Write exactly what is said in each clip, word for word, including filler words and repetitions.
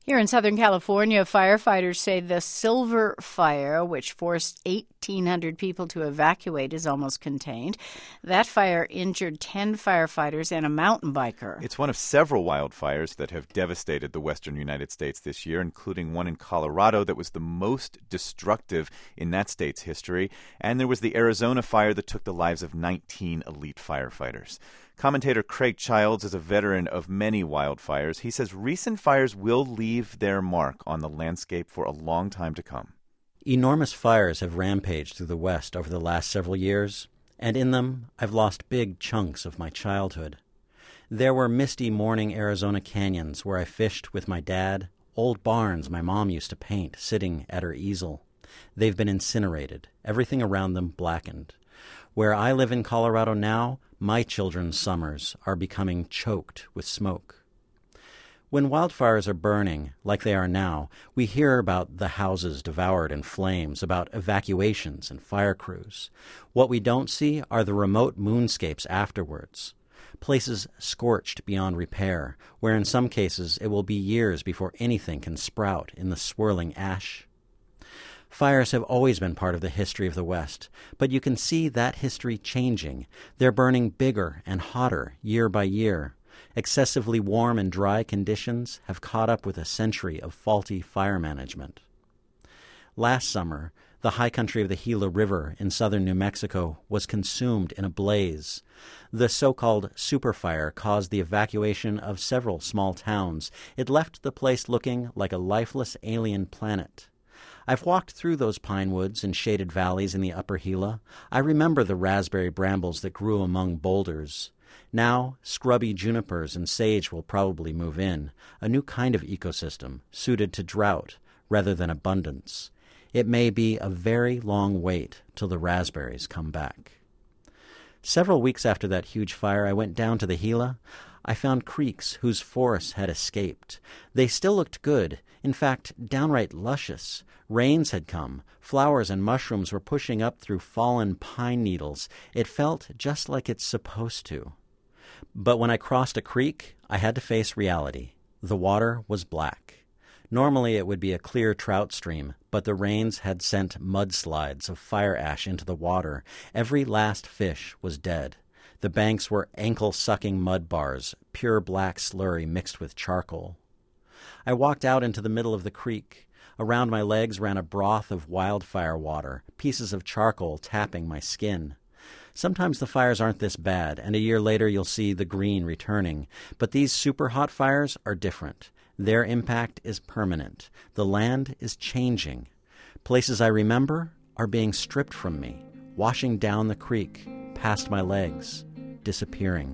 Here in Southern California, firefighters say the Silver Fire, which forced eighteen hundred people to evacuate, is almost contained. That fire injured ten firefighters and a mountain biker. It's one of several wildfires that have devastated the western United States this year, including one in Colorado that was the most destructive in that state's history. And there was the Arizona fire that took the lives of nineteen elite firefighters. Commentator Craig Childs is a veteran of many wildfires. He says recent fires will leave their mark on the landscape for a long time to come. Enormous fires have rampaged through the West over the last several years, and in them I've lost big chunks of my childhood. There were misty morning Arizona canyons where I fished with my dad, old barns my mom used to paint sitting at her easel. They've been incinerated, everything around them blackened. Where I live in Colorado now, my children's summers are becoming choked with smoke. When wildfires are burning, like they are now, we hear about the houses devoured in flames, about evacuations and fire crews. What we don't see are the remote moonscapes afterwards, places scorched beyond repair, where in some cases it will be years before anything can sprout in the swirling ash. Fires have always been part of the history of the West, but you can see that history changing. They're burning bigger and hotter year by year. Excessively warm and dry conditions have caught up with a century of faulty fire management. Last summer, the high country of the Gila River in southern New Mexico was consumed in a blaze. The so-called superfire caused the evacuation of several small towns. It left the place looking like a lifeless alien planet. I've walked through those pine woods and shaded valleys in the upper Gila. I remember the raspberry brambles that grew among boulders. Now, scrubby junipers and sage will probably move in, a new kind of ecosystem suited to drought rather than abundance. It may be a very long wait till the raspberries come back. Several weeks after that huge fire, I went down to the Gila. I found creeks whose forests had escaped. They still looked good, in fact, downright luscious. Rains had come. Flowers and mushrooms were pushing up through fallen pine needles. It felt just like it's supposed to. But when I crossed a creek, I had to face reality. The water was black. Normally it would be a clear trout stream, but the rains had sent mudslides of fire ash into the water. Every last fish was dead. The banks were ankle-sucking mud bars, pure black slurry mixed with charcoal. I walked out into the middle of the creek. Around my legs ran a broth of wildfire water, pieces of charcoal tapping my skin. Sometimes the fires aren't this bad, and a year later you'll see the green returning. But these super hot fires are different. Their impact is permanent. The land is changing. Places I remember are being stripped from me, washing down the creek, past my legs, disappearing.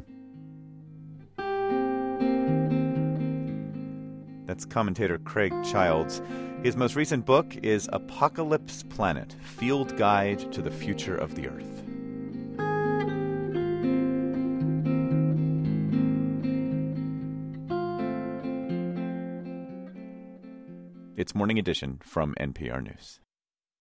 That's commentator Craig Childs. His most recent book is Apocalypse Planet, Field Guide to the Future of the Earth. It's Morning Edition from N P R News.